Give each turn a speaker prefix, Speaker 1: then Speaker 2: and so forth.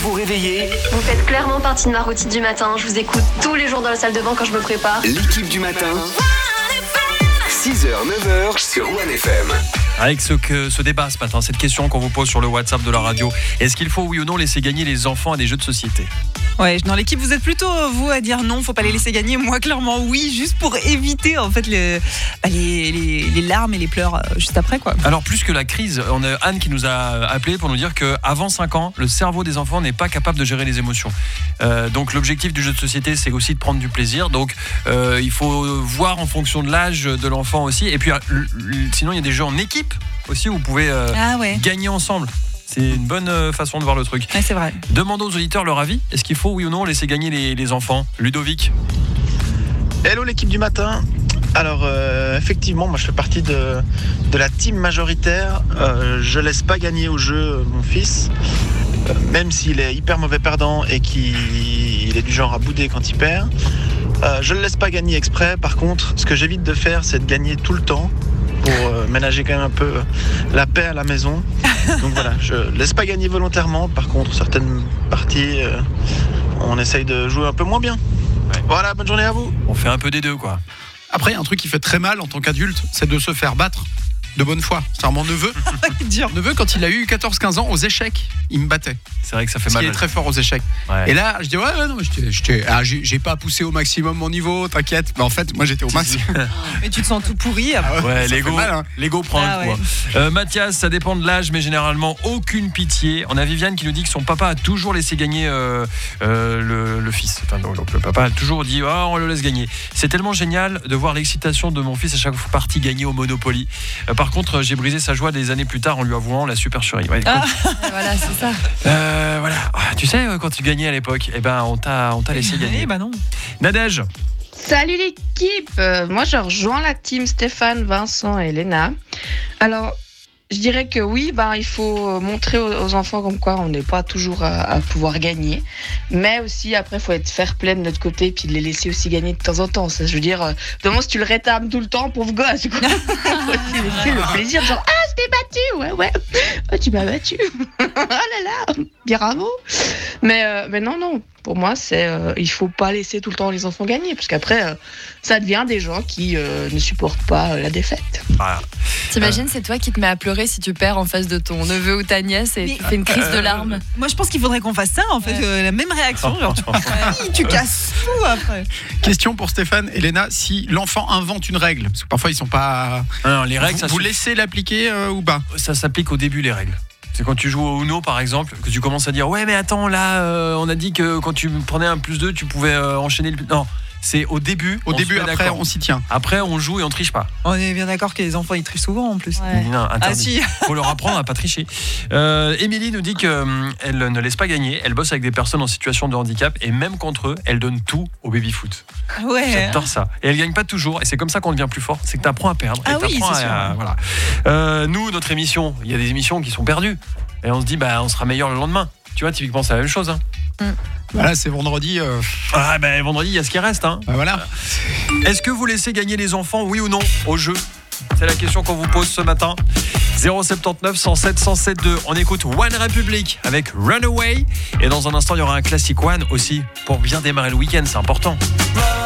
Speaker 1: vous réveiller.
Speaker 2: Vous faites clairement partie de ma routine du matin. Je vous écoute tous les jours dans la salle de bain quand je me prépare.
Speaker 1: L'équipe du matin. 6h, 9h sur One FM.
Speaker 3: Avec ce débat ce matin, cette question qu'on vous pose sur le WhatsApp de la radio. Est-ce qu'il faut, oui ou non, laisser gagner les enfants à des jeux de société ?
Speaker 4: Ouais, dans l'équipe, vous êtes plutôt vous à dire non, faut pas les laisser gagner. Moi, clairement, oui, juste pour éviter en fait les larmes et les pleurs juste après, quoi.
Speaker 3: Alors, plus que la crise, on a Anne qui nous a appelé pour nous dire qu'avant 5 ans, le cerveau des enfants n'est pas capable de gérer les émotions. Donc, l'objectif du jeu de société, c'est aussi de prendre du plaisir. Donc, il faut voir en fonction de l'âge de l'enfant aussi. Et puis, sinon, il y a des jeux en équipe aussi où vous pouvez gagner ensemble. C'est une bonne façon de voir le truc.
Speaker 4: Ouais, c'est vrai.
Speaker 3: Demandons aux auditeurs leur avis. Est-ce qu'il faut, oui ou non, laisser gagner les enfants ? Ludovic.
Speaker 5: Hello l'équipe du matin. Alors effectivement, moi je fais partie de la team majoritaire. Je laisse pas gagner au jeu mon fils, même s'il est hyper mauvais perdant et qu'il est du genre à bouder quand il perd. Je le laisse pas gagner exprès. Par contre, ce que j'évite de faire, c'est de gagner tout le temps pour ménager quand même un peu la paix à la maison. Donc voilà, je laisse pas gagner volontairement. Par contre, certaines parties, on essaye de jouer un peu moins bien.
Speaker 3: Ouais.
Speaker 5: Voilà, bonne journée à vous.
Speaker 3: On fait un peu des deux, quoi.
Speaker 6: Après, il y a un truc qui fait très mal en tant qu'adulte, c'est de se faire battre de bonne foi. C'est mon neveu.
Speaker 4: Dur.
Speaker 6: Neveu, quand il a eu 14-15 ans, aux échecs, il me battait.
Speaker 3: C'est vrai que ça fait
Speaker 6: Parce
Speaker 3: mal.
Speaker 6: qu'il est très fort aux échecs.
Speaker 3: Ouais.
Speaker 6: Et là, je dis non, j'ai pas poussé au maximum mon niveau, t'inquiète. Mais en fait, moi j'étais au maximum.
Speaker 4: Mais tu te sens tout pourri après.
Speaker 3: Ouais,
Speaker 6: ça
Speaker 3: l'ego,
Speaker 6: fait mal, hein.
Speaker 3: l'ego prend un coup. Mathias, ça dépend de l'âge, mais généralement aucune pitié. On a Viviane qui nous dit que son papa a toujours laissé gagner le fils. Enfin, donc le papa a toujours dit on le laisse gagner. C'est tellement génial de voir l'excitation de mon fils à chaque partie gagner au Monopoly. Par contre, j'ai brisé sa joie des années plus tard en lui avouant la supercherie. Ouais,
Speaker 4: Voilà, c'est ça.
Speaker 3: voilà. Tu sais, quand tu gagnais à l'époque, on t'a laissé gagner.
Speaker 4: Bah non.
Speaker 3: Nadège.
Speaker 7: Salut l'équipe, moi je rejoins la team Stéphane, Vincent et Léna. Alors je dirais que oui, il faut montrer aux enfants comme quoi on n'est pas toujours à pouvoir gagner, mais aussi après il faut être fair play de notre côté puis de les laisser aussi gagner de temps en temps. Ça, je veux dire, demain si tu le rétames tout le temps, pauvre gosse, quoi. C'est le plaisir de genre je t'ai battu, ouais, tu m'as battu, oh là là, bravo. Mais non. Pour moi, il faut pas laisser tout le temps les enfants gagner, parce qu'après, ça devient des gens qui ne supportent pas la défaite.
Speaker 3: Voilà.
Speaker 8: T'imagines, c'est toi qui te mets à pleurer si tu perds en face de ton neveu ou ta nièce et tu fais une crise de larmes.
Speaker 4: Moi, je pense qu'il faudrait qu'on fasse ça, en fait, la même réaction. Genre, tu casses tout après.
Speaker 6: Question pour Stéphane et Léna, si l'enfant invente une règle, parce que parfois ils sont pas.
Speaker 3: Non, les règles,
Speaker 6: vous laissez l'appliquer ou pas ?
Speaker 3: Ça s'applique au début, les règles. C'est quand tu joues au Uno, par exemple, que tu commences à dire ouais, mais attends, là, on a dit que quand tu prenais un plus 2, tu pouvais enchaîner le. Non, c'est au début.
Speaker 6: Après, on s'y tient.
Speaker 3: Après, on joue et on triche pas.
Speaker 4: On est bien d'accord que les enfants ils trichent souvent en plus.
Speaker 8: Ouais.
Speaker 3: Non, interdit.
Speaker 4: Ah si.
Speaker 3: Faut leur apprendre à pas tricher. Émilie nous dit qu'elle ne laisse pas gagner. Elle bosse avec des personnes en situation de handicap et même contre eux, elle donne tout au baby-foot.
Speaker 4: Ouais.
Speaker 3: J'adore ça. Et elle gagne pas toujours. Et c'est comme ça qu'on devient plus fort. C'est que tu apprends à perdre.
Speaker 4: Ah
Speaker 3: et
Speaker 4: oui,
Speaker 3: t'apprends
Speaker 4: c'est sûr.
Speaker 3: Voilà. Nous, notre émission, il y a des émissions qui sont perdues. Et on se dit, on sera meilleur le lendemain. Tu vois, typiquement, c'est la même chose. Hein.
Speaker 6: Voilà, c'est vendredi.
Speaker 3: Vendredi, il y a ce qui reste. Hein.
Speaker 6: Voilà.
Speaker 3: Est-ce que vous laissez gagner les enfants, oui ou non, au jeu ? C'est la question qu'on vous pose ce matin. 079 107 107 2. On écoute One Republic avec Runaway. Et dans un instant, il y aura un classique One aussi pour bien démarrer le week-end. C'est important.